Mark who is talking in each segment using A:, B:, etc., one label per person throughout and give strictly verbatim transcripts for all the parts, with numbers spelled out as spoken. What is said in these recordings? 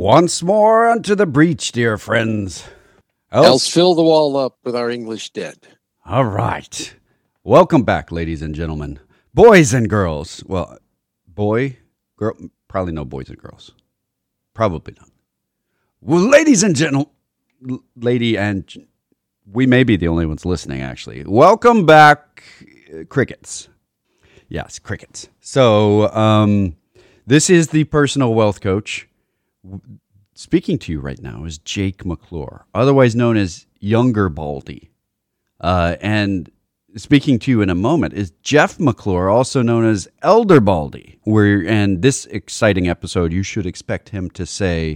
A: Once more unto the breach, dear friends.
B: Else, Else fill the wall up with our English dead.
A: All right. Welcome back, ladies and gentlemen. Boys and girls. Well, boy, girl, probably no boys and girls. Probably not. Well, ladies and gentlemen, lady and we may be the only ones listening, actually. Welcome back, crickets. Yes, crickets. So, um, this is the personal wealth coach. Speaking to you right now is Jake McClure, otherwise known as Younger Baldy. Uh, and speaking to you in a moment is Jeff McClure, also known as Elder Baldy. Where, and this exciting episode, you should expect him to say,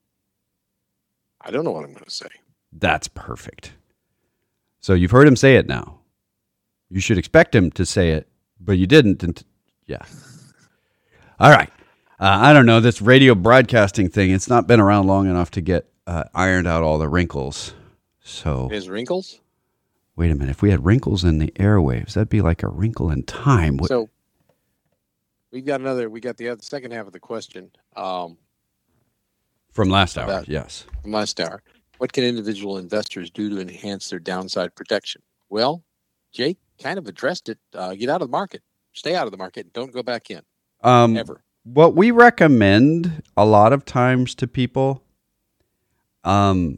B: I don't know what I'm going to say.
A: That's perfect. So you've heard him say it now. You should expect him to say it, but you didn't. And t- yeah. All right. Uh, I don't know, this radio broadcasting thing, it's not been around long enough to get uh, ironed out all the wrinkles. So,
B: There's wrinkles?
A: Wait a minute. If we had wrinkles in the airwaves, that'd be like a wrinkle in time. What?
B: So, we've got another, we got the other, second half of the question. Um,
A: from last hour,
B: about,
A: yes.
B: From last hour. What can individual investors do to enhance their downside protection? Well, Jake kind of addressed it. Uh, get out of the market. Stay out of the market. Don't go back in.
A: Um,
B: Ever.
A: What we recommend a lot of times to people um,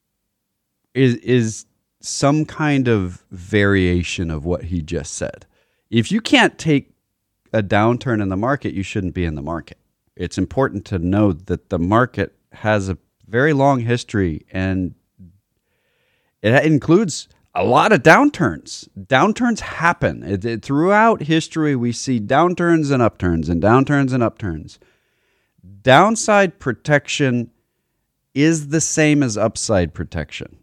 A: is is some kind of variation of what he just said. If you can't take a downturn in the market, you shouldn't be in the market. It's important to know that the market has a very long history, and it includes a lot of downturns. Downturns happen. It, it, throughout history, we see downturns and upturns and downturns and upturns. Downside protection is the same as upside protection.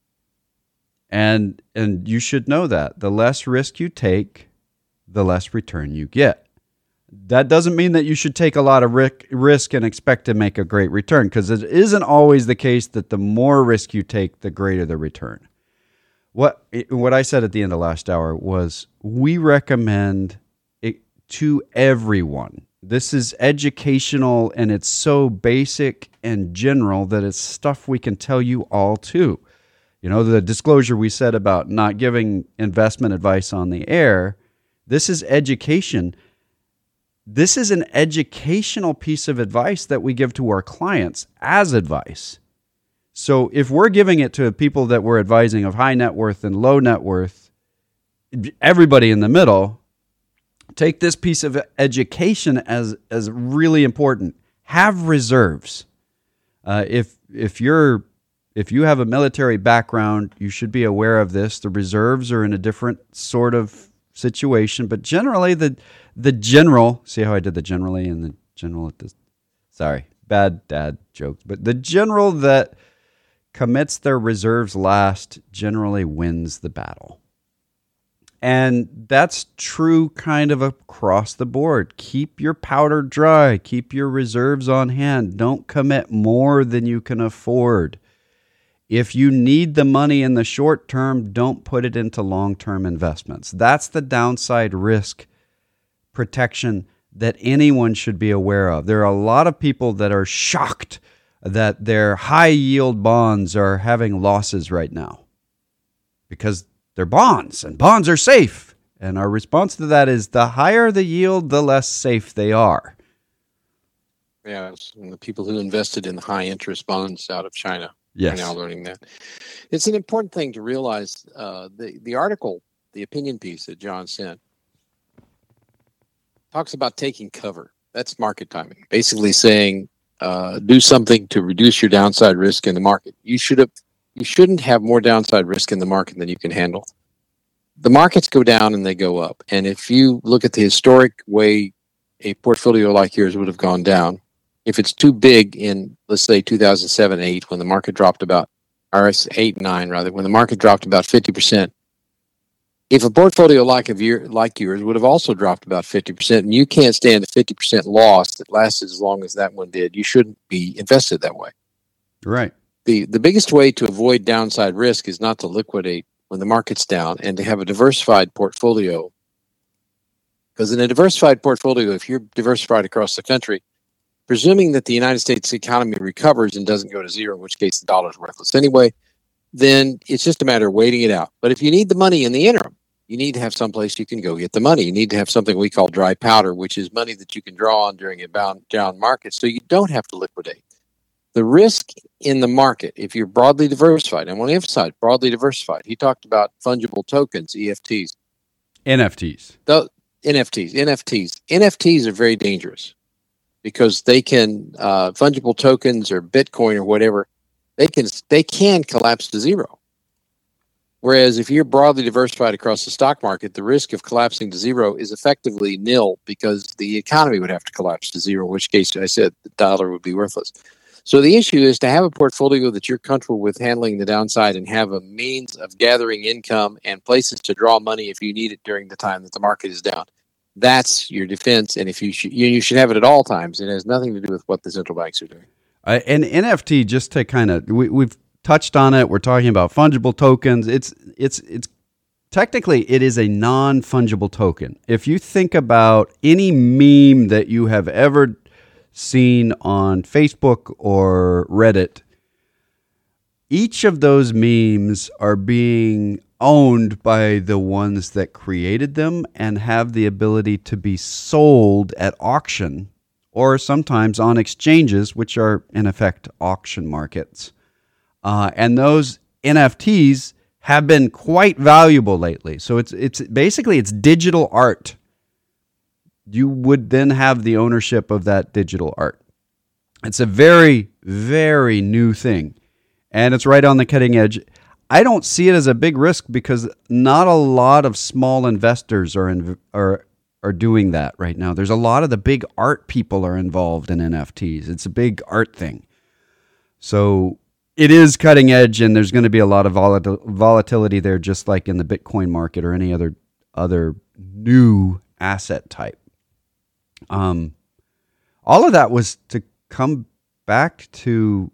A: And, and you should know that. The less risk you take, the less return you get. That doesn't mean that you should take a lot of risk and expect to make a great return, because it isn't always the case that the more risk you take, the greater the return. What what I said at the end of last hour was we recommend it to everyone. This is educational, and it's so basic and general that it's stuff we can tell you all too. You know, the disclosure we said about not giving investment advice on the air, this is education. This is an educational piece of advice that we give to our clients as advice. So if we're giving it to people that we're advising of high net worth and low net worth, everybody in the middle, take this piece of education as, as really important. Have reserves. Uh, if if you're if you have a military background, you should be aware of this. The reserves are in a different sort of situation, but generally the the general, see how I did the generally and the general at this, sorry, bad dad jokes, but the general that commits their reserves last generally wins the battle. And that's true kind of across the board. Keep your powder dry. Keep your reserves on hand. Don't commit more than you can afford. If you need the money in the short term, don't put it into long-term investments. That's the downside risk protection that anyone should be aware of. There are a lot of people that are shocked that their high-yield bonds are having losses right now because they're bonds, and bonds are safe. And our response to that is the higher the yield, the less safe they are.
B: Yeah, and the people who invested in high-interest bonds out of China
A: yes.
B: are now learning that. It's an important thing to realize. Uh, the, the article, the opinion piece that John sent, talks about taking cover. That's market timing, basically saying, Uh, do something to reduce your downside risk in the market. You should have, you shouldn't have more downside risk in the market than you can handle. The markets go down and they go up. And if you look at the historic way a portfolio like yours would have gone down, if it's too big in, let's say, two thousand seven, eight, when the market dropped about, or eight, nine rather, when the market dropped about fifty percent, if a portfolio like of your, like yours would have also dropped about fifty percent, and you can't stand a fifty percent loss that lasted as long as that one did, you shouldn't be invested that way.
A: Right.
B: The the biggest way to avoid downside risk is not to liquidate when the market's down and to have a diversified portfolio. Because in a diversified portfolio, if you're diversified across the country, presuming that the United States economy recovers and doesn't go to zero, in which case the dollar is worthless anyway, then it's just a matter of waiting it out. But if you need the money in the interim, you need to have someplace you can go get the money. You need to have something we call dry powder, which is money that you can draw on during a bound down market, so you don't have to liquidate. The risk in the market, if you're broadly diversified, I want to emphasize broadly diversified. He talked about fungible tokens, E F Ts.
A: N F Ts.
B: The, N F Ts, N F Ts. N F Ts are very dangerous because they can, uh, fungible tokens or Bitcoin or whatever, they can they can collapse to zero. Whereas if you're broadly diversified across the stock market, the risk of collapsing to zero is effectively nil because the economy would have to collapse to zero, in which case I said the dollar would be worthless. So the issue is to have a portfolio that you're comfortable with handling the downside and have a means of gathering income and places to draw money if you need it during the time that the market is down. That's your defense, and if you should, you, you should have it at all times. It has nothing to do with what the central banks are doing.
A: Uh, and N F T, just to kind of, we, we've touched on it. We're talking about fungible tokens. It's it's it's technically it is a non-fungible token. If you think about any meme that you have ever seen on Facebook or Reddit, each of those memes are being owned by the ones that created them and have the ability to be sold at auction or sometimes on exchanges, which are in effect auction markets. Uh, and those N F Ts have been quite valuable lately. So it's it's basically it's digital art. You would then have the ownership of that digital art. It's a very, very new thing, and it's right on the cutting edge. I don't see it as a big risk because not a lot of small investors are in, are are doing that right now. There's a lot of the big art people are involved in N F Ts. It's a big art thing. So it is cutting edge, and there's going to be a lot of volatil- volatility there, just like in the Bitcoin market or any other other new asset type. Um, all of that was to come back to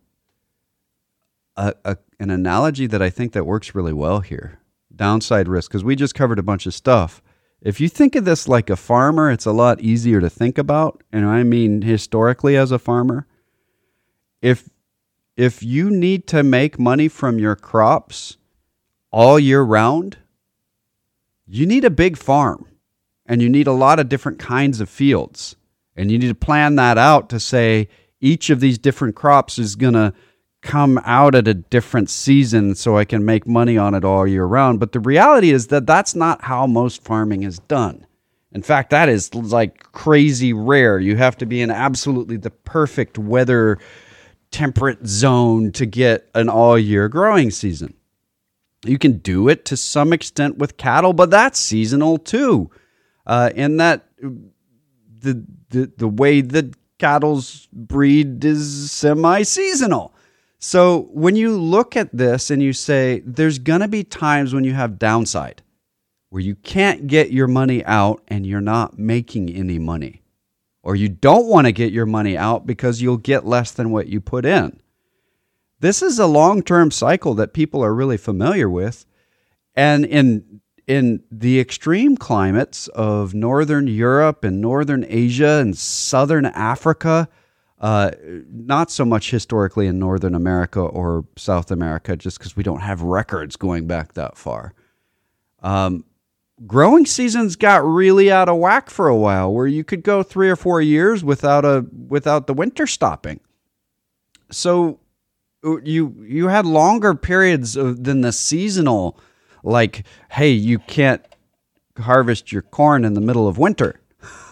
A: a, a an analogy that I think that works really well here. Downside risk, because we just covered a bunch of stuff. If you think of this like a farmer, it's a lot easier to think about. And I mean historically as a farmer. If if you need to make money from your crops all year round, you need a big farm. And you need a lot of different kinds of fields. And you need to plan that out to say each of these different crops is going to come out at a different season so I can make money on it all year round. But the reality is that that's not how most farming is done. In fact, that is like crazy rare. You have to be in absolutely the perfect weather temperate zone to get an all year growing season. You can do it to some extent with cattle, but that's seasonal too. Uh, and that the, the the way that cattle's breed is semi-seasonal. So when you look at this and you say, there's going to be times when you have downside, where you can't get your money out and you're not making any money. Or you don't want to get your money out because you'll get less than what you put in. This is a long-term cycle that people are really familiar with. And in in the extreme climates of Northern Europe and Northern Asia and Southern Africa, uh, not so much historically in Northern America or South America, just because we don't have records going back that far. Um, growing seasons got really out of whack for a while, where you could go three or four years without a without the winter stopping. So you you had longer periods of, than the seasonal. Like, hey, you can't harvest your corn in the middle of winter.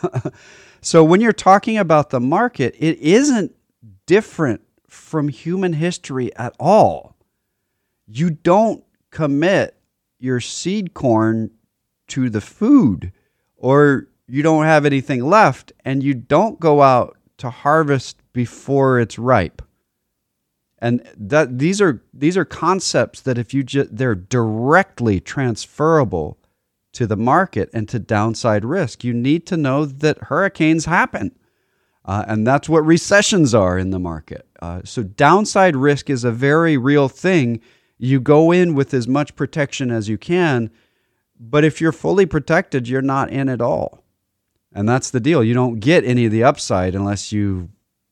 A: So when you're talking about the market, it isn't different from human history at all. You don't commit your seed corn to the food, or you don't have anything left, and you don't go out to harvest before it's ripe. And that these are these are concepts that if you just they're directly transferable to the market and to downside risk. You need to know that hurricanes happen, uh, and that's what recessions are in the market. Uh, so downside risk is a very real thing. You go in with as much protection as you can, but if you're fully protected, you're not in at all. And that's the deal. You don't get any of the upside unless you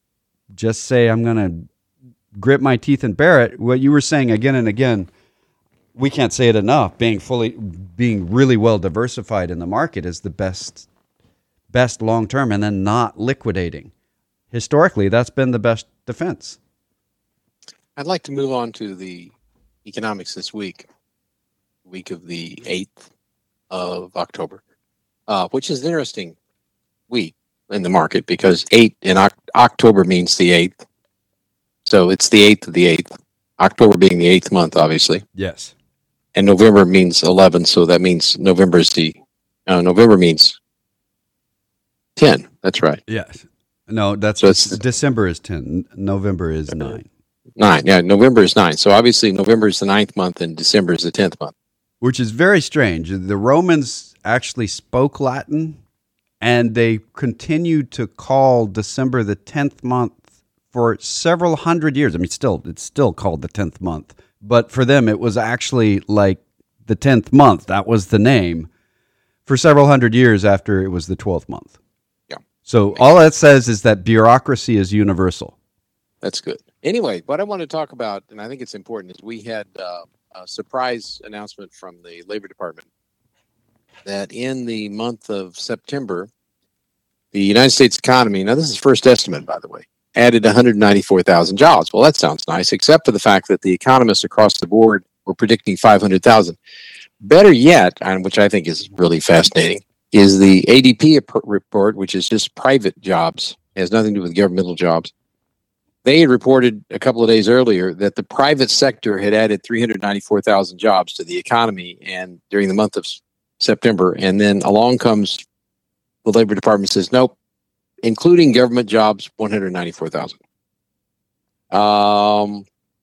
A: just say I'm going to grit my teeth and bear it. What you were saying again and again, we can't say it enough. Being fully, being really well diversified in the market is the best, best long term, and then not liquidating. Historically, that's been the best defense.
B: I'd like to move on to the economics this week, week of the eighth of October, uh, which is an interesting week in the market because eight in o- October means the eighth. So it's the eighth of the eighth, October being the eighth month, obviously.
A: Yes.
B: And November means eleven, so that means November is the, uh, November means ten. That's right.
A: Yes. No, that's
B: So it's-
A: December is ten. November is nine.
B: Nine. Yeah, November is nine. So obviously November is the ninth month and December is the tenth month.
A: Which is very strange. The Romans actually spoke Latin, and they continued to call December the tenth month for several hundred years. I mean, still, it's still called the tenth month. But for them, it was actually like the tenth month. That was the name for several hundred years after it was the twelfth month.
B: Yeah.
A: So all that says is that bureaucracy is universal.
B: That's good. Anyway, what I want to talk about, and I think it's important, is we had uh, a surprise announcement from the Labor Department that in the month of September, the United States economy, now this is first estimate, by the way, added one hundred ninety-four thousand jobs. Well, that sounds nice, except for the fact that the economists across the board were predicting five hundred thousand. Better yet, and which I think is really fascinating, is the A D P report, which is just private jobs, it has nothing to do with governmental jobs. They had reported a couple of days earlier that the private sector had added three hundred ninety-four thousand jobs to the economy and during the month of September. And then along comes the Labor Department says, nope, including government jobs, one hundred ninety-four thousand. Um,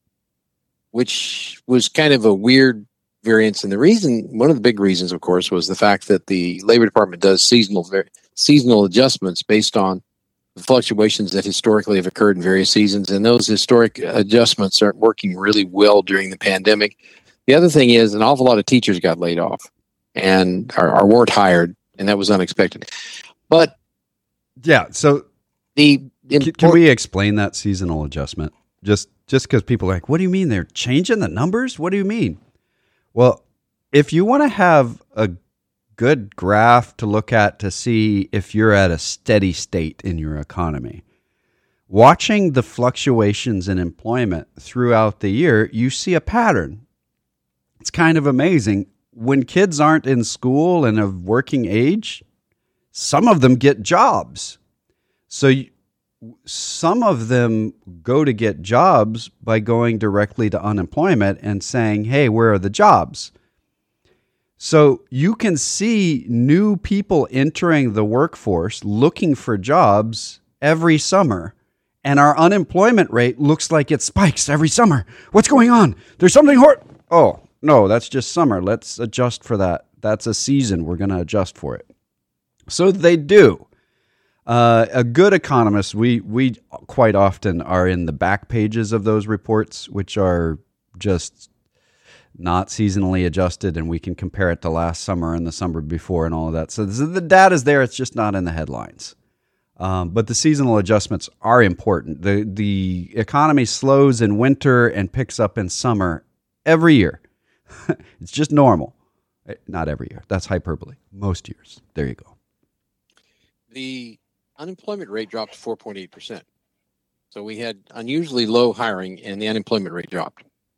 B: which was kind of a weird variance. And the reason, one of the big reasons, of course, was the fact that the Labor Department does seasonal seasonal adjustments based on the fluctuations that historically have occurred in various seasons, and those historic adjustments aren't working really well during the pandemic. The other thing is an awful lot of teachers got laid off and or, or weren't hired, and that was unexpected. But
A: yeah, so
B: the
A: can, can we explain that seasonal adjustment? Just just because people are like, what do you mean they're changing the numbers? What do you mean? Well, if you want to have a good graph to look at to see if you're at a steady state in your economy, watching the fluctuations in employment throughout the year, you see a pattern. It's kind of amazing. When kids aren't in school and of working age, some of them get jobs. So you, some of them go to get jobs by going directly to unemployment and saying, hey, where are the jobs? So you can see new people entering the workforce looking for jobs every summer, and our unemployment rate looks like it spikes every summer. What's going on? There's something hor- Oh, no, that's just summer. Let's adjust for that. That's a season. We're going to adjust for it. So they do. Uh, a good economist, we we quite often are in the back pages of those reports, which are just not seasonally adjusted, and we can compare it to last summer and the summer before and all of that. So this is, the data's there, it's just not in the headlines. Um, but the seasonal adjustments are important. The the economy slows in winter and picks up in summer every year. It's just normal. Not every year. That's hyperbole. Most years. There you go.
B: The unemployment rate dropped to four point eight percent. So we had unusually low hiring and the unemployment rate dropped.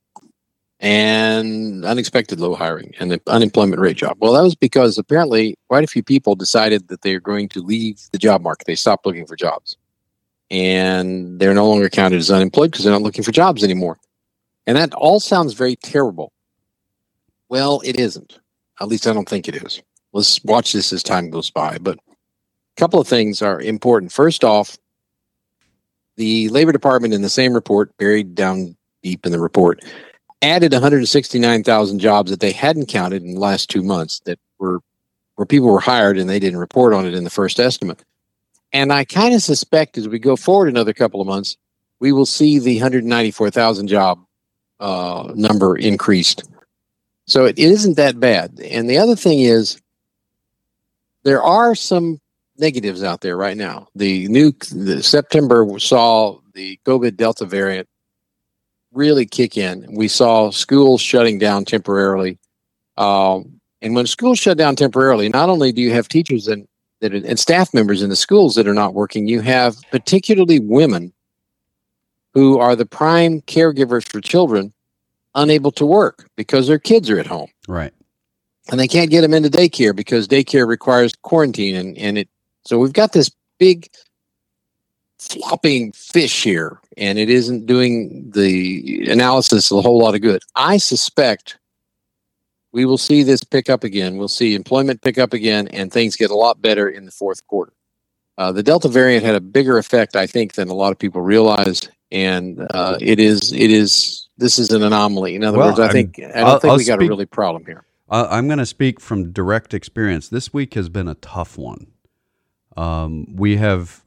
B: And unexpected low hiring and the unemployment rate dropped. Well, that was because apparently quite a few people decided that they are going to leave the job market. They stopped looking for jobs. And they're no longer counted as unemployed because they're not looking for jobs anymore. And that all sounds very terrible. Well, it isn't. At least I don't think it is. Let's watch this as time goes by. But a couple of things are important. First off, the Labor Department in the same report, buried down deep in the report, added one hundred sixty-nine thousand jobs that they hadn't counted in the last two months that were where people were hired and they didn't report on it in the first estimate. And I kind of suspect as we go forward another couple of months, we will see the one hundred ninety-four thousand job uh, number increased. So it isn't that bad. And the other thing is there are some negatives out there right now. The new the September saw the COVID Delta variant really kick in. We saw schools shutting down temporarily. Um, and when schools shut down temporarily, not only do you have teachers and, that, and staff members in the schools that are not working, you have particularly women who are the prime caregivers for children unable to work because their kids are at home.
A: Right.
B: And they can't get them into daycare because daycare requires quarantine. And, and it, so we've got this big flopping fish here, and it isn't doing the analysis a whole lot of good. I suspect we will see this pick up again. We'll see employment pick up again, and things get a lot better in the fourth quarter. Uh, the Delta variant had a bigger effect, I think, than a lot of people realize, and uh, it is it is this is an anomaly. In other
A: well,
B: words, I
A: I'm,
B: think I don't
A: I'll,
B: think
A: I'll
B: we got
A: speak,
B: a really problem here.
A: Uh, I'm going to speak from direct experience. This week has been a tough one. Um, we have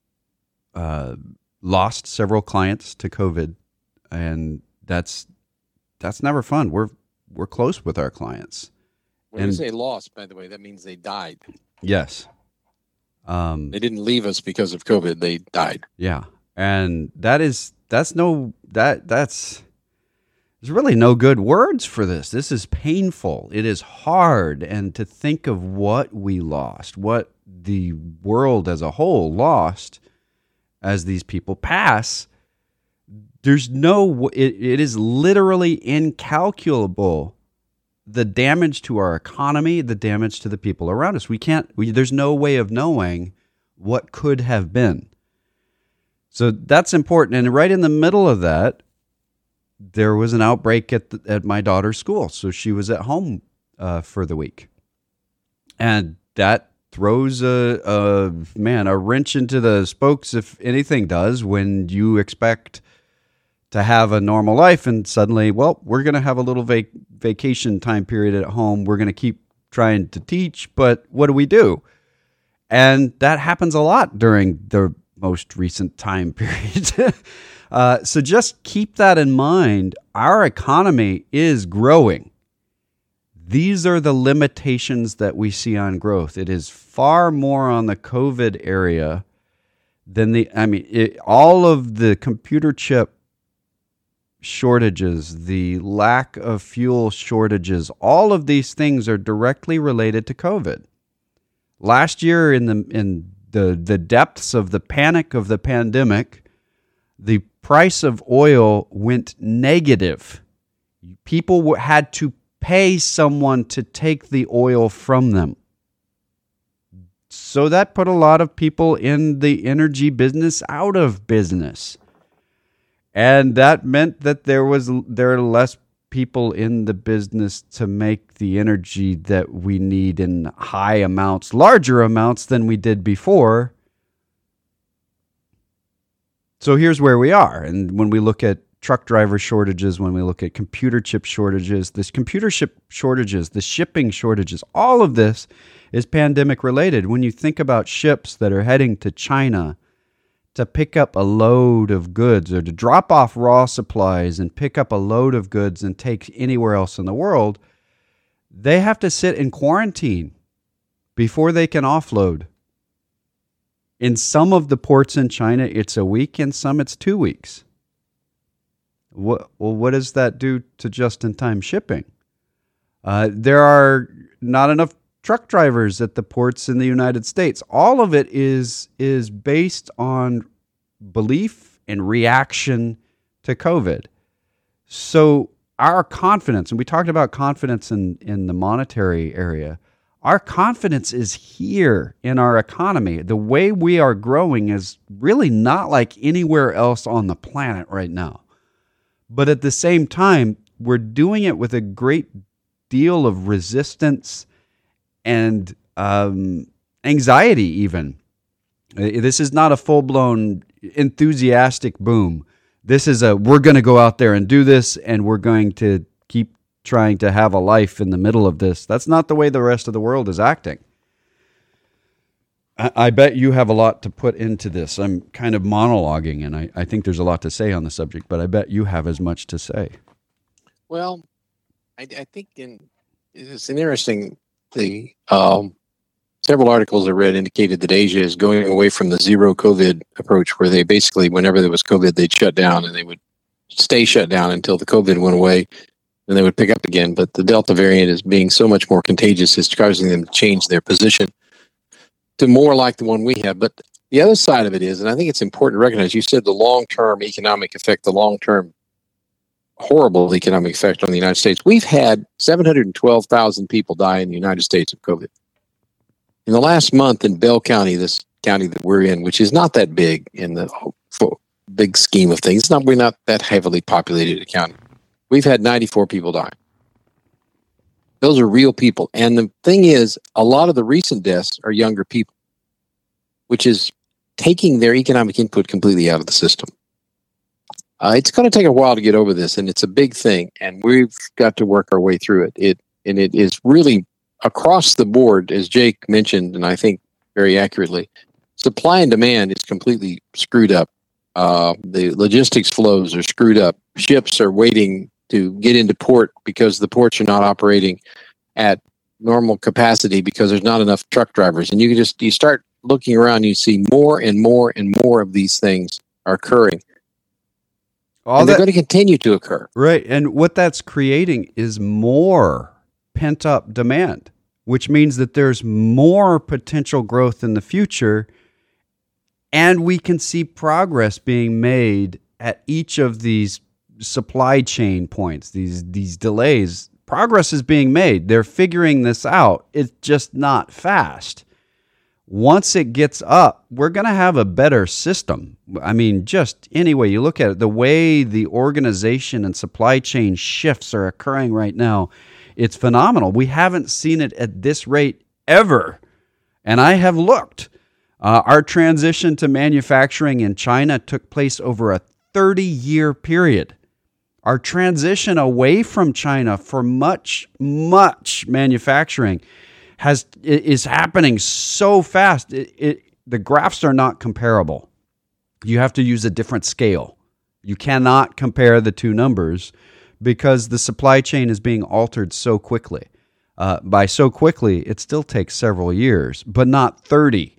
A: uh, lost several clients to COVID, and that's that's never fun. We're we're close with our clients.
B: When
A: and,
B: you say lost, by the way, that means they died.
A: Yes. Um,
B: they didn't leave us because of COVID. They died.
A: Yeah, and that is that's no that that's there's really no good words for this. This is painful. It is hard, and to think of what we lost, what the world as a whole lost as these people pass. There's no, it, it is literally incalculable, the damage to our economy, the damage to the people around us. We can't, we, there's no way of knowing what could have been. So that's important. And right in the middle of that, there was an outbreak at the, at my daughter's school. So she was at home uh, for the week. And that throws a, a, man, a wrench into the spokes, if anything does, when you expect to have a normal life and suddenly, well, we're going to have a little vac- vacation time period at home. We're going to keep trying to teach, but what do we do? And that happens a lot during the most recent time period. uh, so just keep that in mind. Our economy is growing. These are the limitations that we see on growth. It is far more on the COVID area than the, I mean, it, all of the computer chip shortages, the lack of fuel shortages, all of these things are directly related to COVID. Last year, in the in the, the depths of the panic of the pandemic, the price of oil went negative. People had to pay someone to take the oil from them. So that put a lot of people in the energy business out of business. And that meant that there was there are less people in the business to make the energy that we need in high amounts, larger amounts than we did before. So here's where we are. And when we look at truck driver shortages, when we look at computer chip shortages, this computer chip shortages, the shipping shortages, all of this is pandemic related. When you think about ships that are heading to China to pick up a load of goods or to drop off raw supplies and pick up a load of goods and take anywhere else in the world, they have to sit in quarantine before they can offload. In some of the ports in China, it's a week, in some it's two weeks. What, well, what does that do to just-in-time shipping? Uh, there are not enough truck drivers at the ports in the United States. All of it is is based on belief and reaction to COVID. So our confidence, and we talked about confidence in, in the monetary area, our confidence is here in our economy. The way we are growing is really not like anywhere else on the planet right now. But at the same time, we're doing it with a great deal of resistance and um, anxiety even. This is not a full-blown enthusiastic boom. This is a, we're going to go out there and do this, and we're going to keep trying to have a life in the middle of this. That's not the way the rest of the world is acting. I, I bet you have a lot to put into this. I'm kind of monologuing, and I, I think there's a lot to say on the subject, but I bet you have as much to say.
B: Well, I, I think in, it's an interesting thing. Um, several articles I read indicated that Asia is going away from the zero COVID approach, where they basically, whenever there was COVID, they'd shut down and they would stay shut down until the COVID went away, and they would pick up again. But the Delta variant is being so much more contagious, it's causing them to change their position to more like the one we have. But the other side of it is, and I think it's important to recognize, you said the long-term economic effect, the long-term horrible economic effect on the United States. We've had seven hundred twelve thousand people die in the United States of COVID. In the last month in Bell County, this county that we're in, which is not that big in the big scheme of things, it's not, we're not that heavily populated a county. We've had ninety-four people die. Those are real people. And the thing is, a lot of the recent deaths are younger people, which is taking their economic input completely out of the system. Uh, it's going to take a while to get over this, and it's a big thing, and we've got to work our way through it. It and it is really across the board, as Jake mentioned, and I think very accurately, supply and demand is completely screwed up. Uh, the logistics flows are screwed up. Ships are waiting to get into port because the ports are not operating at normal capacity because there's not enough truck drivers. And you can just you start looking around, you see more and more and more of these things are occurring.
A: All
B: and
A: that,
B: they're going to continue to occur.
A: Right. And what that's creating is more pent-up demand, which means that there's more potential growth in the future, and we can see progress being made at each of these supply chain points, these these delays. Progress is being made. They're figuring this out. It's just not fast. Once it gets up, we're going to have a better system. I mean, just any way you look at it, the way the organization and supply chain shifts are occurring right now, it's phenomenal. We haven't seen it at this rate ever. And I have looked. Uh, our transition to manufacturing in China took place over a thirty-year period. Our transition away from China for much, much manufacturing has is happening so fast. It, it, the graphs are not comparable. You have to use a different scale. You cannot compare the two numbers because the supply chain is being altered so quickly. Uh, by so quickly, it still takes several years, but not thirty.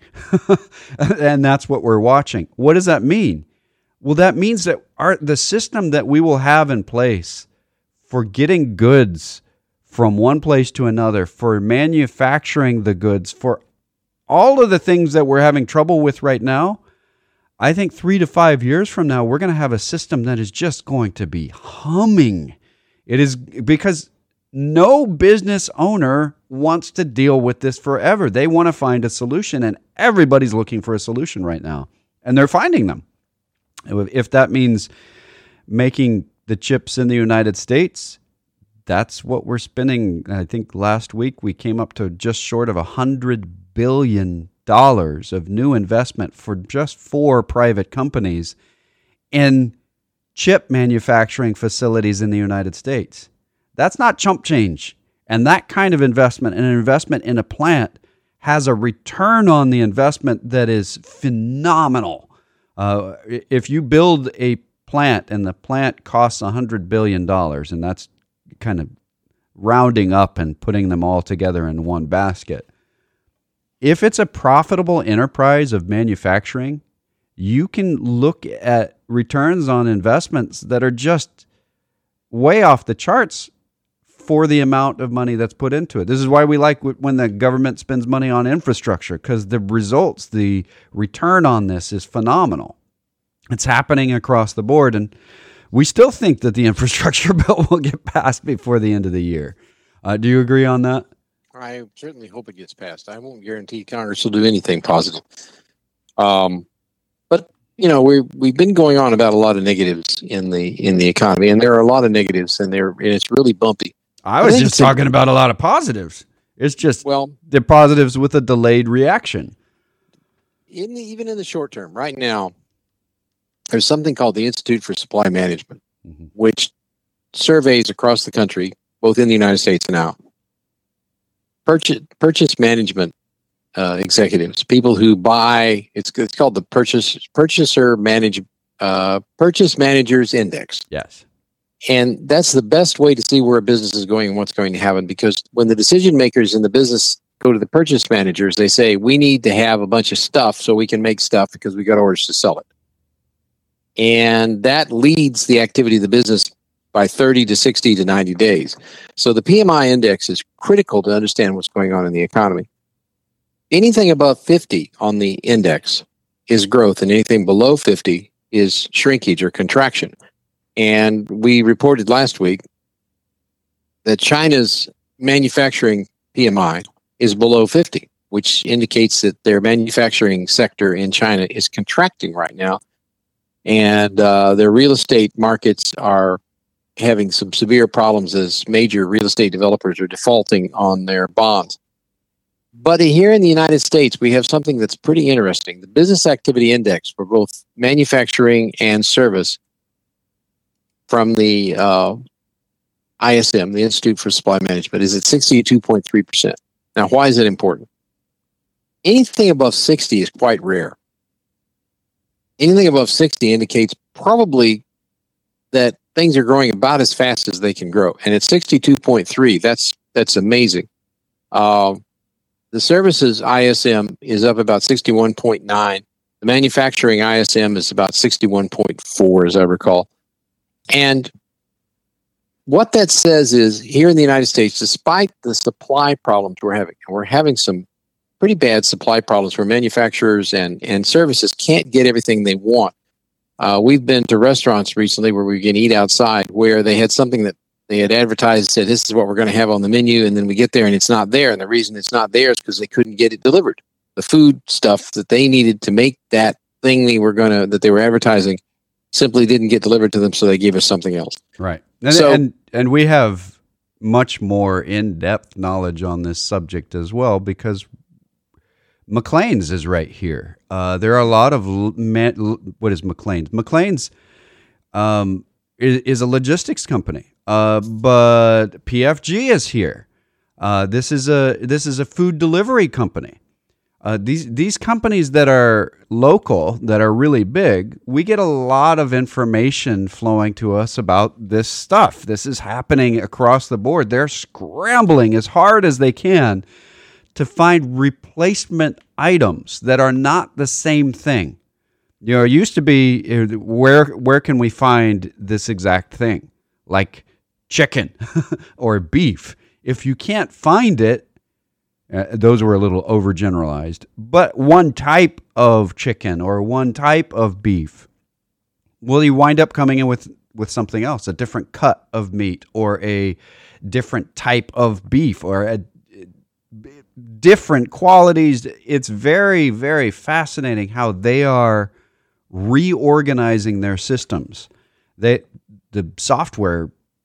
A: And that's what we're watching. What does that mean? Well, that means that our the system that we will have in place for getting goods from one place to another, for manufacturing the goods, for all of the things that we're having trouble with right now, I think three to five years from now, we're going to have a system that is just going to be humming. It is because no business owner wants to deal with this forever. They want to find a solution, and everybody's looking for a solution right now, and they're finding them. If that means making the chips in the United States, that's what we're spending. I think last week we came up to just short of one hundred billion dollars of new investment for just four private companies in chip manufacturing facilities in the United States. That's not chump change. And that kind of investment, an investment in a plant, has a return on the investment that is phenomenal. Uh, if you build a plant and the plant costs one hundred billion dollars, and that's kind of rounding up and putting them all together in one basket, if it's a profitable enterprise of manufacturing, you can look at returns on investments that are just way off the charts for the amount of money that's put into it. This is why we like when the government spends money on infrastructure, because the results, the return on this is phenomenal. It's happening across the board, and we still think that the infrastructure bill will get passed before the end of the year. Uh, do you agree on that?
B: I certainly hope it gets passed. I won't guarantee Congress will do anything positive. Um, but you know, we we've been going on about a lot of negatives in the in the economy, and there are a lot of negatives, and they're and it's really bumpy.
A: I was I just talking about a lot of positives. It's just
B: well,
A: the positives with a delayed reaction.
B: In the, even in the short term, right now, there's something called the Institute for Supply Management, mm-hmm. which surveys across the country, both in the United States and out, purchase purchase management uh, executives, people who buy. It's it's called the purchase purchaser manage uh, purchase managers index.
A: Yes.
B: And that's the best way to see where a business is going and what's going to happen, because when the decision makers in the business go to the purchase managers, they say, we need to have a bunch of stuff so we can make stuff because we got orders to sell it. And that leads the activity of the business by thirty to sixty to ninety days. So the P M I index is critical to understand what's going on in the economy. Anything above fifty on the index is growth, and anything below fifty is shrinkage or contraction. And we reported last week that China's manufacturing P M I is below fifty, which indicates that their manufacturing sector in China is contracting right now. And uh, their real estate markets are having some severe problems as major real estate developers are defaulting on their bonds. But here in the United States, we have something that's pretty interesting. The Business Activity Index for both manufacturing and service from the uh, I S M, the Institute for Supply Management, is at sixty-two point three percent. Now, why is it important? Anything above sixty is quite rare. Anything above sixty indicates probably that things are growing about as fast as they can grow. And at sixty-two point three, that's that's amazing. Uh, the services I S M is up about sixty-one point nine. The manufacturing I S M is about sixty-one point four, as I recall. And what that says is, here in the United States, despite the supply problems we're having, and we're having some pretty bad supply problems where manufacturers and, and services can't get everything they want. Uh, we've been to restaurants recently where we can eat outside, where they had something that they had advertised, said, this is what we're going to have on the menu, and then we get there and it's not there. And the reason it's not there is because they couldn't get it delivered. The food stuff that they needed to make that thing they were going to, that they were advertising, simply didn't get delivered to them, so they gave us something else.
A: Right. And,
B: so,
A: and, and we have much more in-depth knowledge on this subject as well, because McLean's is right here. Uh, there are a lot of, what is McLean's? McLean's um, is, is a logistics company, uh, but P F G is here. Uh, this is a this is a food delivery company. Uh, these these companies that are local, that are really big, we get a lot of information flowing to us about this stuff. This is happening across the board. They're scrambling as hard as they can to find replacement items that are not the same thing. You know, it used to be, where where can we find this exact thing? Like chicken or beef. If you can't find it, uh, those were a little overgeneralized, but one type of chicken or one type of beef, well, you wind up coming in with, with something else, a different cut of meat or a different type of beef or a different qualities. It's very, very fascinating how they are reorganizing their systems. They, the software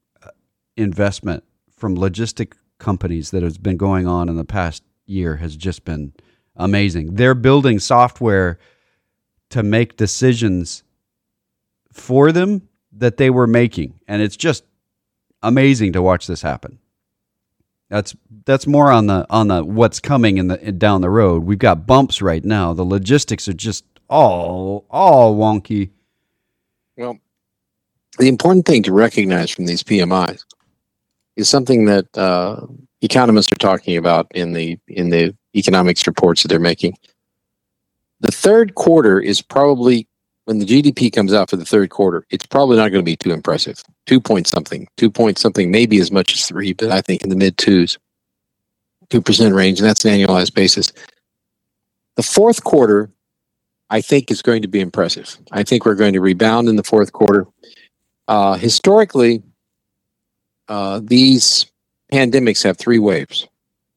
A: investment from logistic companies that has been going on in the past year has just been amazing. They're building software to make decisions for them that they were making, and it's just amazing to watch this happen. That's that's more on the on the what's coming in the down the road. We've got bumps right now. The logistics are just all all wonky.
B: Well, the important thing to recognize from these P M Is is something that uh, economists are talking about in the in the economics reports that they're making. The third quarter is probably, when the G D P comes out for the third quarter, it's probably not going to be too impressive. Two point something, two point something, maybe as much as three, but I think in the mid twos, two percent range, and that's an annualized basis. The fourth quarter, I think, is going to be impressive. I think we're going to rebound in the fourth quarter. Uh, historically, uh, these pandemics have three waves.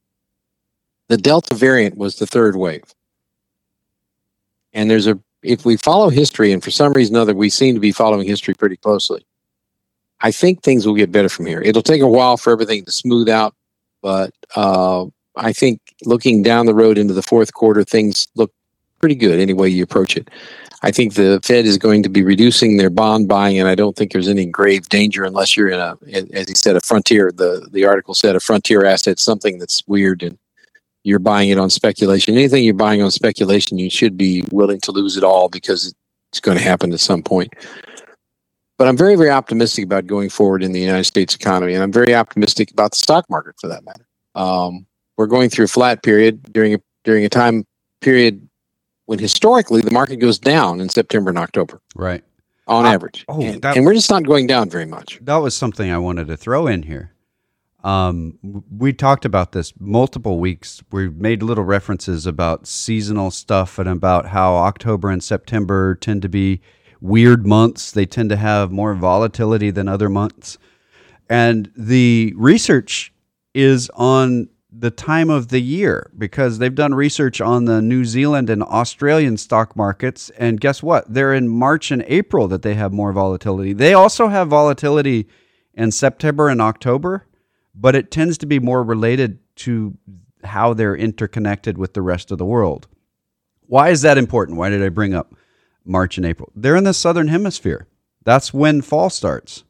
B: The Delta variant was the third wave. And there's a, if we follow history, and for some reason or other, we seem to be following history pretty closely, I think things will get better from here. It'll take a while for everything to smooth out, but uh, I think looking down the road into the fourth quarter, things look pretty good any way you approach it. I think the Fed is going to be reducing their bond buying, and I don't think there's any grave danger unless you're in a, as he said, a frontier. The, the article said a frontier asset, something that's weird, and you're buying it on speculation. Anything you're buying on speculation, you should be willing to lose it all because it's going to happen at some point. But I'm very, very optimistic about going forward in the United States economy, and I'm very optimistic about the stock market for that matter. Um, we're going through a flat period during a, during a time period when historically the market goes down in September and October.
A: Right.
B: On
A: uh,
B: average.
A: Oh,
B: and,
A: that,
B: and we're just not going down very much.
A: That was something I wanted to throw in here. Um, we talked about this multiple weeks. We made little references about seasonal stuff and about how October and September tend to be weird months. They tend to have more volatility than other months. And the research is on the time of the year because they've done research on the New Zealand and Australian stock markets. And guess what? They're in March and April that they have more volatility. They also have volatility in September and October, but it tends to be more related to how they're interconnected with the rest of the world. Why is that important? Why did I bring up March and April? They're in the southern hemisphere. That's when fall starts.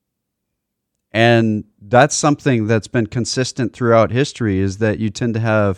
A: And that's something that's been consistent throughout history is that you tend to have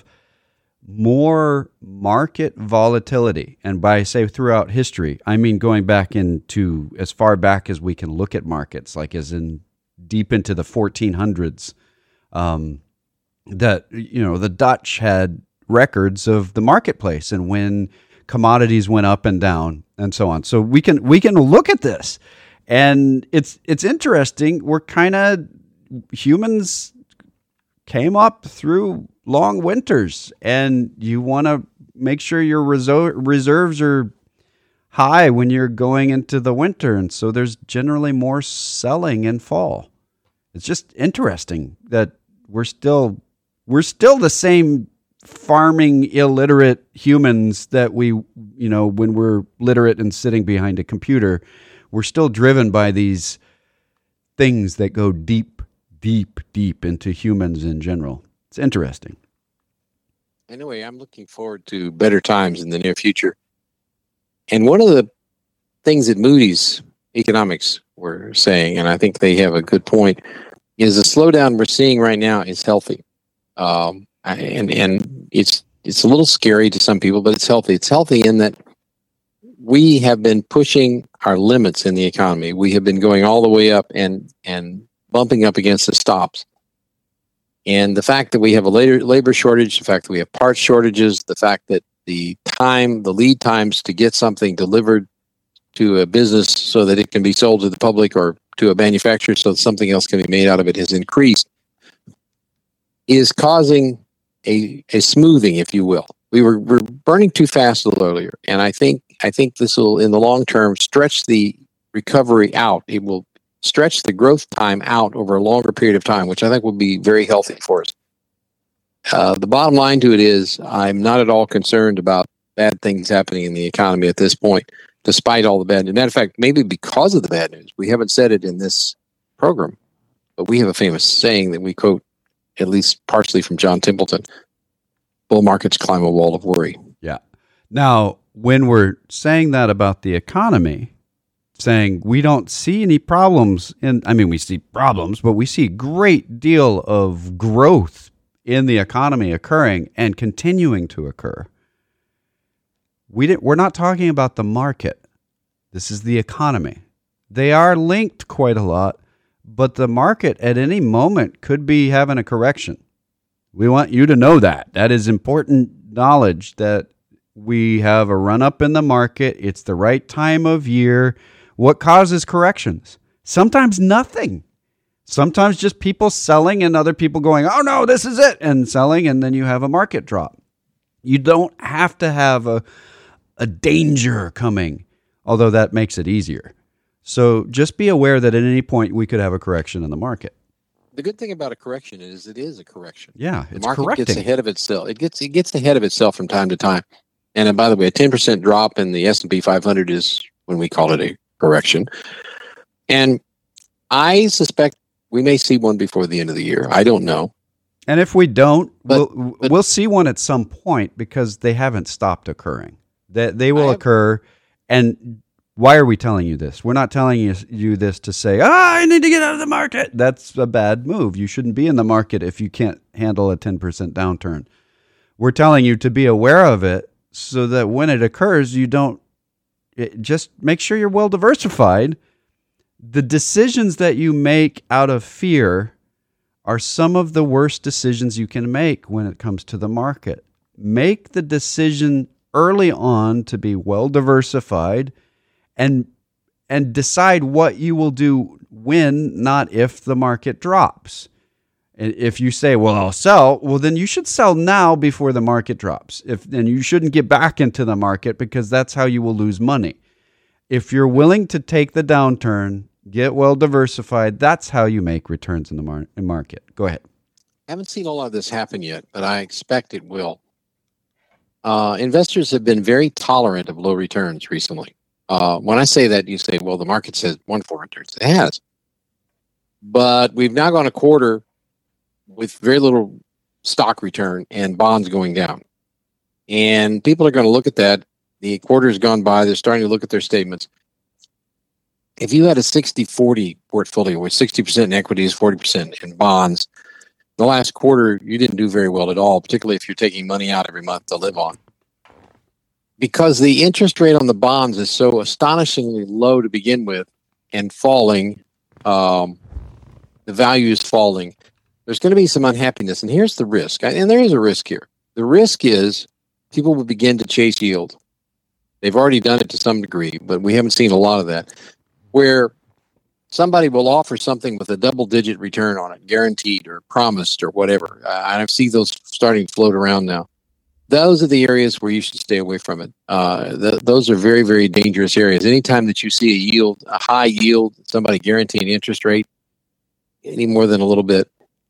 A: more market volatility. And by say throughout history, I mean going back into as far back as we can look at markets, like as in deep into the fourteen hundreds. Um, that, you know, the Dutch had records of the marketplace and when commodities went up and down and so on. So we can we can look at this. And it's it's interesting. We're kind of humans came up through long winters, and you want to make sure your reso- reserves are high when you're going into the winter. And so there's generally more selling in fall. It's just interesting that we're still we're still the same farming illiterate humans that we, you know, when we're literate and sitting behind a computer. We're still driven by these things that go deep, deep, deep into humans in general. It's interesting.
B: Anyway, I'm looking forward to better times in the near future. And one of the things that Moody's Economics were saying, and I think they have a good point, is the slowdown we're seeing right now is healthy. Um, and and it's it's a little scary to some people, but it's healthy. It's healthy in that we have been pushing our limits in the economy. We have been going all the way up and and bumping up against the stops. And the fact that we have a labor, labor shortage, the fact that we have parts shortages, the fact that the time, the lead times to get something delivered to a business so that it can be sold to the public or to a manufacturer so that something else can be made out of it has increased, is causing a, a smoothing, if you will. We were, were burning too fast a little earlier. And I think I think this will, in the long term, stretch the recovery out. It will stretch the growth time out over a longer period of time, which I think will be very healthy for us. Uh, the bottom line to it is I'm not at all concerned about bad things happening in the economy at this point, despite all the bad news. Matter of fact, maybe because of the bad news. We haven't said it in this program, but we have a famous saying that we quote, at least partially from John Templeton: bull markets climb a wall of worry.
A: Yeah. Now, when we're saying that about the economy, saying we don't see any problems in, I mean, we see problems, but we see a great deal of growth in the economy occurring and continuing to occur. We didn't, we're not talking about the market. This is the economy. They are linked quite a lot, but the market at any moment could be having a correction. We want you to know that. That is important knowledge, that we have a run up in the market. It's the right time of year. What causes corrections? Sometimes nothing. Sometimes just people selling and other people going, oh no, this is it, and selling, and then you have a market drop. You don't have to have a, a danger coming, although that makes it easier. So just be aware that at any point we could have a correction in the market.
B: The good thing about a correction is it is a correction.
A: Yeah, it's
B: the market
A: correcting.
B: gets ahead of itself. It gets it gets ahead of itself from time to time. And, and by the way, a ten percent drop in the S and P five hundred is when we call it a correction. And I suspect we may see one before the end of the year. I don't know.
A: And if we don't,
B: But-
A: we'll,
B: but-
A: we'll see one at some point because they haven't stopped occurring. They, they will
B: I have-
A: occur. And why are we telling you this? We're not telling you, you this to say, ah, I need to get out of the market. That's a bad move. You shouldn't be in the market if you can't handle a ten percent downturn. We're telling you to be aware of it so that when it occurs, you don't, it, just make sure you're well diversified. The decisions that you make out of fear are some of the worst decisions you can make when it comes to the market. Make the decision early on to be well diversified and and decide what you will do when, not if, the market drops. And if you say, well, I'll sell, well, then you should sell now before the market drops. If then you shouldn't get back into the market because that's how you will lose money. If you're willing to take the downturn, get well diversified, that's how you make returns in the mar- in market. Go ahead.
B: I haven't seen a lot of this happen yet, but I expect it will. Uh, investors have been very tolerant of low returns recently. Uh, when I say that, you say, well, the market says wonderful returns. It has. But we've now gone a quarter with very little stock return and bonds going down. And people are going to look at that. The quarter's gone by. They're starting to look at their statements. If you had a sixty forty portfolio with sixty percent in equities, forty percent in bonds, the last quarter, you didn't do very well at all, particularly if you're taking money out every month to live on. Because the interest rate on the bonds is so astonishingly low to begin with and falling, um, the value is falling, there's going to be some unhappiness. And here's the risk. And there is a risk here. The risk is people will begin to chase yield. They've already done it to some degree, but we haven't seen a lot of that, where somebody will offer something with a double-digit return on it, guaranteed or promised or whatever. I see those starting to float around now. Those are the areas where you should stay away from it. Uh, th- those are very, very dangerous areas. Anytime that you see a yield, a high yield, somebody guaranteeing interest rate, any more than a little bit,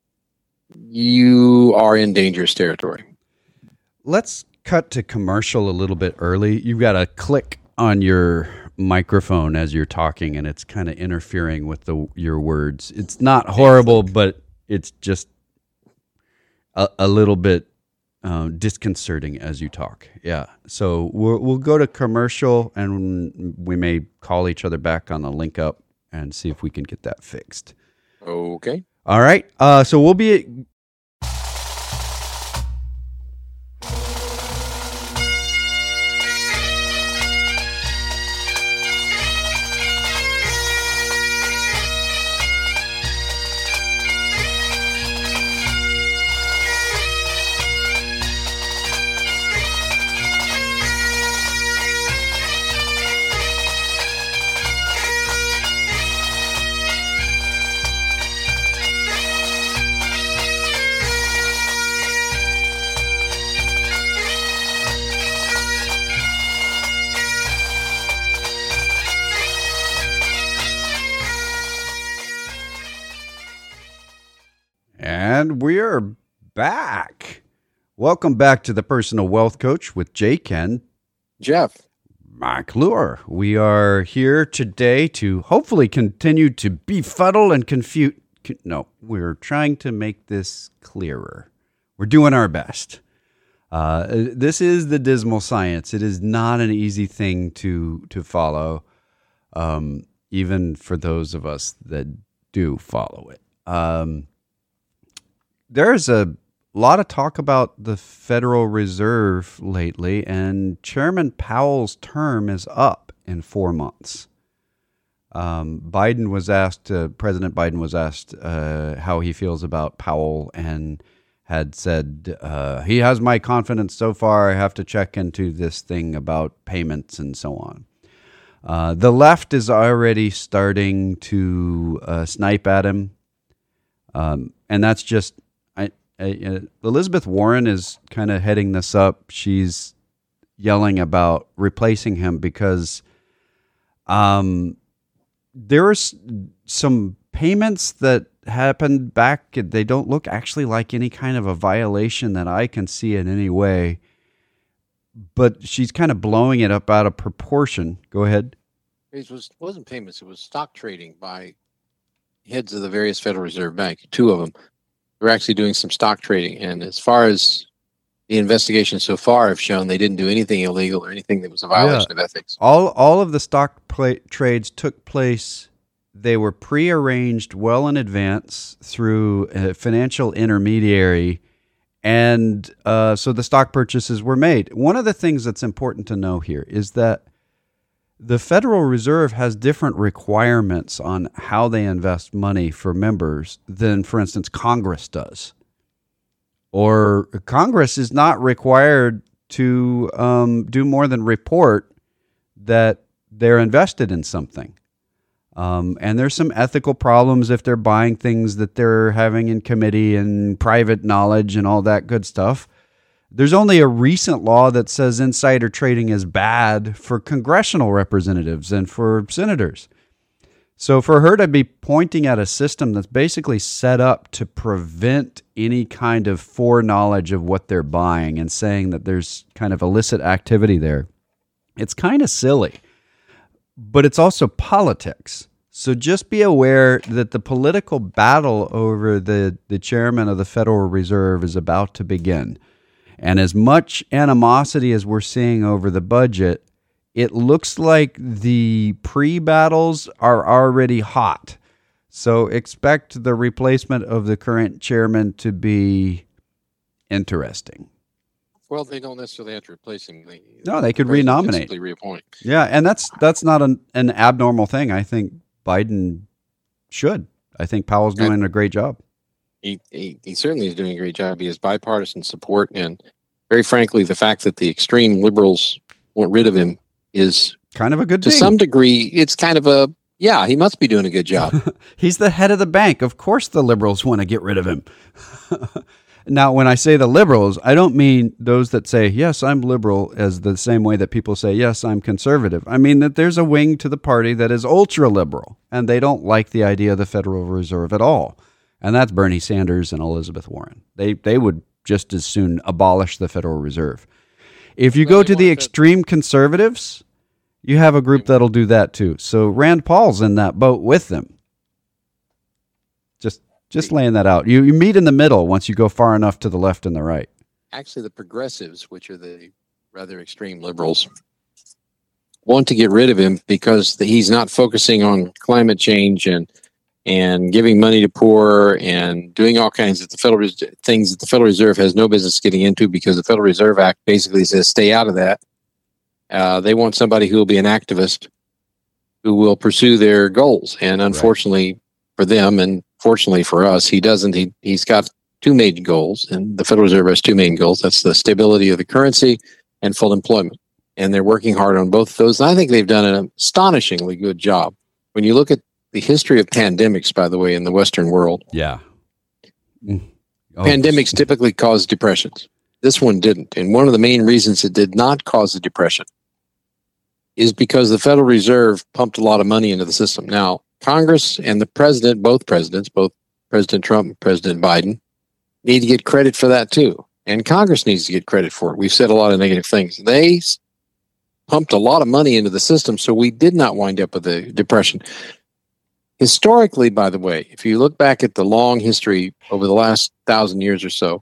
B: you are in dangerous territory.
A: Let's cut to commercial a little bit early. You've got a click on your microphone as you're talking, and it's kind of interfering with the your words. It's not horrible, but it's just a, a little bit uh, disconcerting as you talk. Yeah. So we'll, we'll go to commercial, and we may call each other back on the link up and see if we can get that fixed.
B: Okay.
A: All right. Uh, so we'll be... And we are back. Welcome back to the Personal Wealth Coach with Jake and
B: Jeff
A: McClure. We are here today to hopefully continue to befuddle and confuse. No, we're trying to make this clearer. We're doing our best. Uh, this is the dismal science. It is not an easy thing to to follow, um, even for those of us that do follow it. Um, There's a lot of talk about the Federal Reserve lately, and Chairman Powell's term is up in four months. Um, Biden was asked, uh, President Biden was asked uh, how he feels about Powell, and had said, uh, he has my confidence so far. I have to check into this thing about payments and so on. Uh, the left is already starting to uh, snipe at him, um, and that's just... Uh, Elizabeth Warren is kind of heading this up. She's yelling about replacing him because um, there are some payments that happened back. They don't look actually like any kind of a violation that I can see in any way. But she's kind of blowing it up out of proportion. Go ahead.
B: It was, wasn't payments. It was stock trading by heads of the various Federal Reserve Bank, two of them. We're actually doing some stock trading. And as far as the investigation so far have shown, they didn't do anything illegal or anything that was a violation yeah. of ethics.
A: All all of the stock play, trades took place. They were prearranged well in advance through a financial intermediary. And uh, so the stock purchases were made. One of the things that's important to know here is that the Federal Reserve has different requirements on how they invest money for members than, for instance, Congress does. Or Congress is not required to um, do more than report that they're invested in something. Um, and there's some ethical problems if they're buying things that they're having in committee and private knowledge and all that good stuff. There's only a recent law that says insider trading is bad for congressional representatives and for senators. So for her to be pointing at a system that's basically set up to prevent any kind of foreknowledge of what they're buying and saying that there's kind of illicit activity there, it's kind of silly. But it's also politics. So just be aware that the political battle over the, the chairman of the Federal Reserve is about to begin. And as much animosity as we're seeing over the budget, it looks like the pre-battles are already hot. So expect the replacement of the current chairman to be interesting.
B: Well, they don't necessarily have to replace him. They,
A: no, they could renominate.
B: Simply reappoint.
A: Yeah, and that's that's not an, an abnormal thing. I think Biden should. I think Powell's doing a great job.
B: He, he he certainly is doing a great job. He has bipartisan support, and very frankly, the fact that the extreme liberals want rid of him is
A: kind of a good
B: to
A: thing.
B: some degree. It's kind of a yeah. He must be doing a good job.
A: He's the head of the bank. Of course, the liberals want to get rid of him. Now, when I say the liberals, I don't mean those that say, yes, I'm liberal, as the same way that people say, yes, I'm conservative. I mean that there's a wing to the party that is ultra-liberal, and they don't like the idea of the Federal Reserve at all. And that's Bernie Sanders and Elizabeth Warren. They they would just as soon abolish the Federal Reserve. If you go to the extreme conservatives, you have a group that'll do that too. So Rand Paul's in that boat with them. Just Just laying that out. You you meet in the middle once you go far enough to the left and the right.
B: Actually, the progressives, which are the rather extreme liberals, want to get rid of him because he's not focusing on climate change and and giving money to poor and doing all kinds of the federal Res- things that the Federal Reserve has no business getting into, because the Federal Reserve Act basically says stay out of that. Uh, they want somebody who will be an activist who will pursue their goals. And unfortunately right. for them, and fortunately for us, he doesn't. He, he's got two main goals, and the Federal Reserve has two main goals. That's the stability of the currency and full employment. And they're working hard on both of those. And I think they've done an astonishingly good job. When you look at the history of pandemics, by the way, in the Western world.
A: Yeah.
B: Oh. Pandemics typically cause depressions. This one didn't. And one of the main reasons it did not cause a depression is because the Federal Reserve pumped a lot of money into the system. Now, Congress and the president, both presidents, both President Trump and President Biden, need to get credit for that too. And Congress needs to get credit for it. We've said a lot of negative things. They pumped a lot of money into the system, so we did not wind up with a depression. Historically, by the way, if you look back at the long history over the last thousand years or so,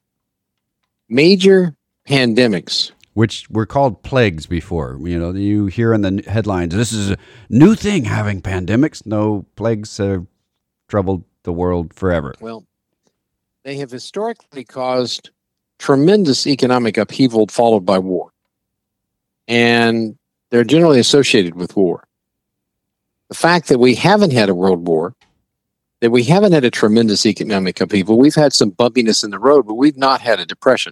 B: major pandemics,
A: which were called plagues before, you know, you hear in the headlines, this is a new thing, having pandemics. No, plagues have troubled the world forever.
B: Well, they have historically caused tremendous economic upheaval followed by war. And they're generally associated with war. The fact that we haven't had a world war, that we haven't had a tremendous economic upheaval, we've had some bumpiness in the road, but we've not had a depression,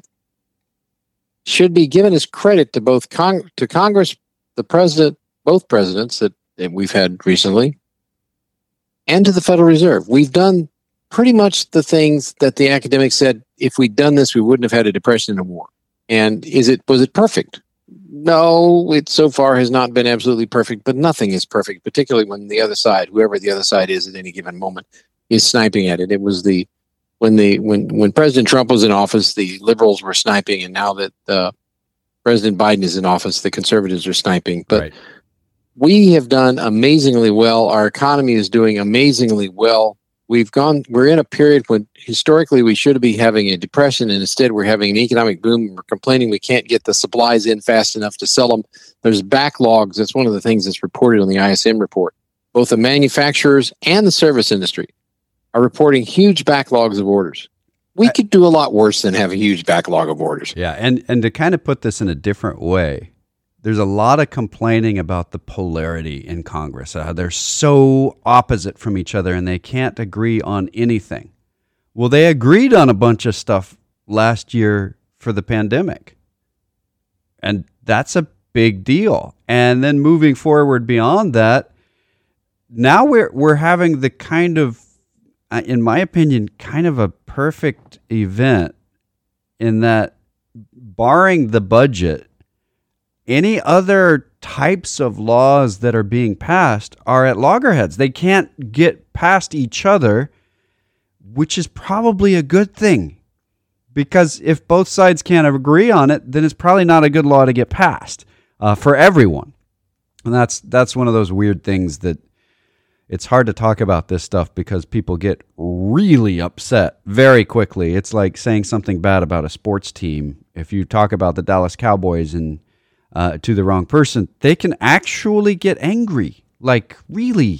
B: should be given as credit to both Cong- to Congress, the president, both presidents that, that we've had recently, and to the Federal Reserve. We've done pretty much the things that the academics said, if we'd done this, we wouldn't have had a depression and a war. And is it was it perfect? No, it so far has not been absolutely perfect, but nothing is perfect, particularly when the other side, whoever the other side is at any given moment, is sniping at it. It was the when the when when President Trump was in office, the liberals were sniping, and now that uh, President Biden is in office, the conservatives are sniping. But right. we have done amazingly well. Our economy is doing amazingly well. We've gone. We're in a period when historically we should be having a depression, and instead we're having an economic boom. We're complaining we can't get the supplies in fast enough to sell them. There's backlogs. That's one of the things that's reported on the I S M report. Both the manufacturers and the service industry are reporting huge backlogs of orders. We I, could do a lot worse than have a huge backlog of orders.
A: Yeah, and and to kind of put this in a different way, there's a lot of complaining about the polarity in Congress. Uh, they're so opposite from each other and they can't agree on anything. Well, they agreed on a bunch of stuff last year for the pandemic. And that's a big deal. And then moving forward beyond that, now we're we're having the kind of, in my opinion, kind of a perfect event in that, barring the budget, any other types of laws that are being passed are at loggerheads. They can't get past each other, which is probably a good thing. Because if both sides can't agree on it, then it's probably not a good law to get passed uh, for everyone. And that's that's one of those weird things that it's hard to talk about this stuff because people get really upset very quickly. It's like saying something bad about a sports team. If you talk about the Dallas Cowboys and uh, to the wrong person, they can actually get angry, like really.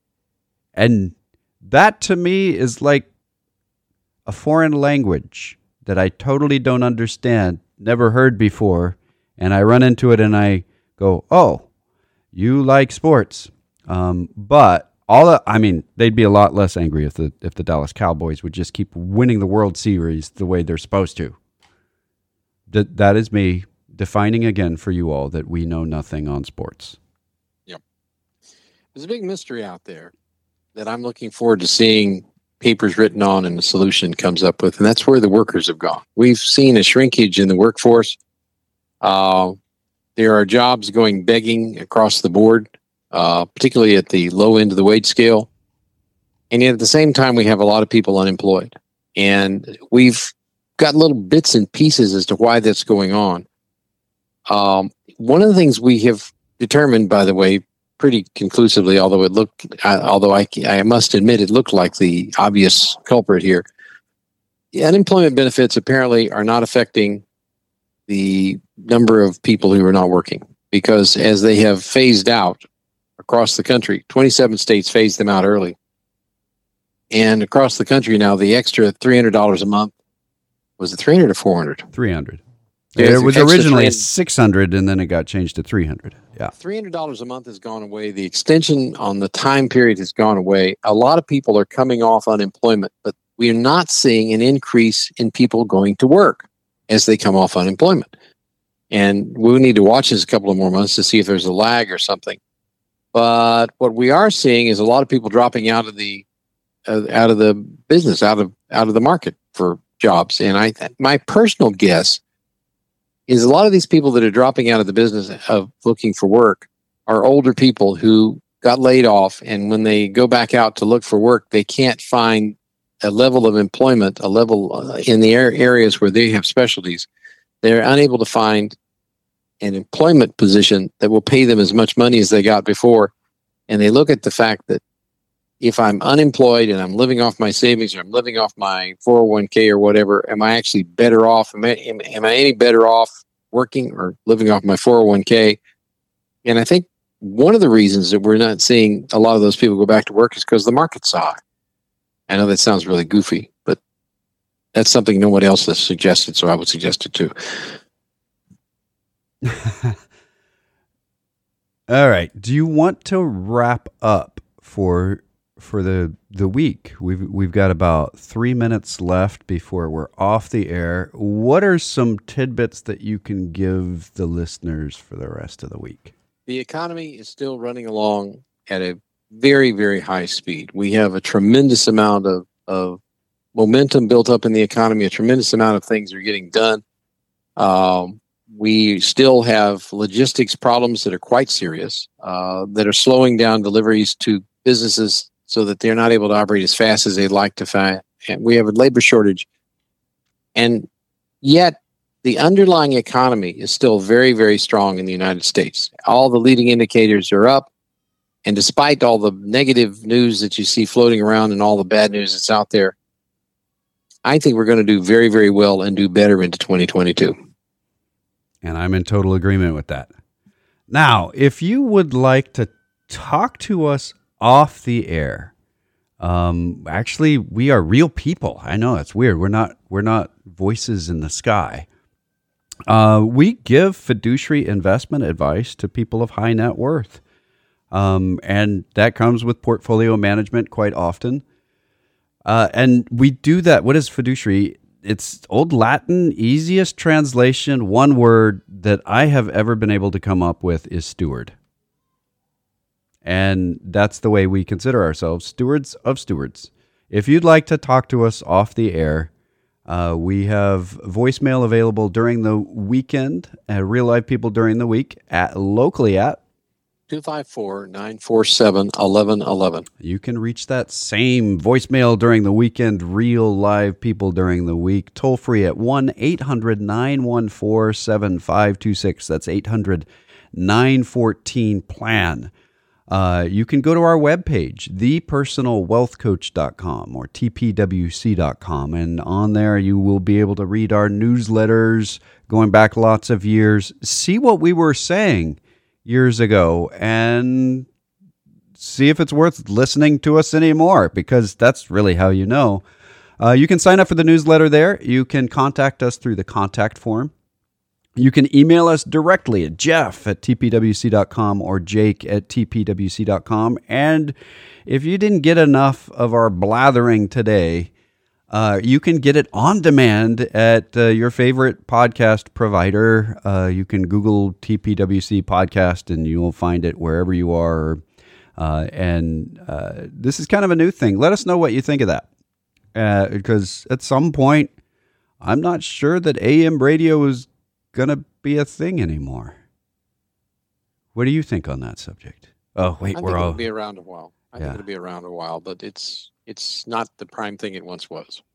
A: And that to me is like a foreign language that I totally don't understand, never heard before, and I run into it and I go, oh, you like sports. Um, but all the, I mean, they'd be a lot less angry if the if the Dallas Cowboys would just keep winning the World Series the way they're supposed to. That that is me defining again for you all that we know nothing on sports.
B: Yep. There's a big mystery out there that I'm looking forward to seeing papers written on and the solution comes up with, and that's where the workers have gone. We've seen a shrinkage in the workforce. Uh, there are jobs going begging across the board, uh, particularly at the low end of the wage scale. And yet at the same time, we have a lot of people unemployed. And we've got little bits and pieces as to why that's going on. Um, one of the things we have determined, by the way, pretty conclusively, although it looked, uh, although I, I must admit it looked like the obvious culprit here. The unemployment benefits apparently are not affecting the number of people who are not working, because as they have phased out across the country, twenty-seven states phased them out early. And across the country now, the extra three hundred dollars a month, was it three hundred or four hundred?
A: three hundred.
B: Yeah,
A: it was originally six hundred and then it got changed to three hundred. Yeah.
B: three hundred dollars a month has gone away. The extension on the time period has gone away. A lot of people are coming off unemployment, but we are not seeing an increase in people going to work as they come off unemployment. And we need to watch this a couple of more months to see if there's a lag or something. But what we are seeing is a lot of people dropping out of the uh, out of the business, out of out of the market for jobs. And I, my personal guess is a lot of these people that are dropping out of the business of looking for work are older people who got laid off, and when they go back out to look for work, they can't find a level of employment, a level uh, in the areas where they have specialties. They're unable to find an employment position that will pay them as much money as they got before. And they look at the fact that if I'm unemployed and I'm living off my savings, or I'm living off my four oh one k or whatever, am I actually better off? Am I, am, am I any better off working or living off my four oh one k? And I think one of the reasons that we're not seeing a lot of those people go back to work is because the market's high. I know that sounds really goofy, but that's something nobody else has suggested, so I would suggest it too.
A: All right. Do you want to wrap up for for the the week? We've we've got about three minutes left before we're off the air. What are some tidbits that you can give the listeners for the rest of the week?
B: The economy is still running along at a very, very high speed. We have a tremendous amount of, of momentum built up in the economy. A tremendous amount of things are getting done. Um, we still have logistics problems that are quite serious, uh, that are slowing down deliveries to businesses so that they're not able to operate as fast as they'd like to find. And we have a labor shortage. And yet, the underlying economy is still very, very strong in the United States. All the leading indicators are up. And despite all the negative news that you see floating around and all the bad news that's out there, I think we're going to do very, very well and do better into twenty twenty-two.
A: And I'm in total agreement with that. Now, if you would like to talk to us off the air, um, actually, we are real people. I know that's weird. We're not we're not voices in the sky. Uh, we give fiduciary investment advice to people of high net worth. Um, and that comes with portfolio management quite often. Uh, and we do that. What is fiduciary? It's old Latin, easiest translation, one word that I have ever been able to come up with is steward. And that's the way we consider ourselves, stewards of stewards. If you'd like to talk to us off the air, uh, we have voicemail available during the weekend, uh, real live people during the week, at locally at
B: two five four, nine four seven, one one one one.
A: You can reach that same voicemail during the weekend, real live people during the week, toll free at one eight hundred nine one four seven five two six. That's eight hundred nine one four plan. Uh, you can go to our webpage, the personal wealth coach dot com or T P W C dot com, and on there you will be able to read our newsletters going back lots of years, see what we were saying years ago, and see if it's worth listening to us anymore, because that's really how you know. Uh, you can sign up for the newsletter there. You can contact us through the contact form. You can email us directly at jeff at T P W C dot com or jake at T P W C dot com. And if you didn't get enough of our blathering today, uh, you can get it on demand at uh, your favorite podcast provider. Uh, you can Google T P W C podcast and you will find it wherever you are. Uh, and uh, this is kind of a new thing. Let us know what you think of that. Uh, because at some point, I'm not sure that A M radio is going to be a thing anymore. What do you think on that subject? Oh, wait,
B: I
A: we're
B: think
A: all...
B: it'll be around a while. I
A: Yeah.
B: think it'll be around a while, but it's it's not the prime thing it once was.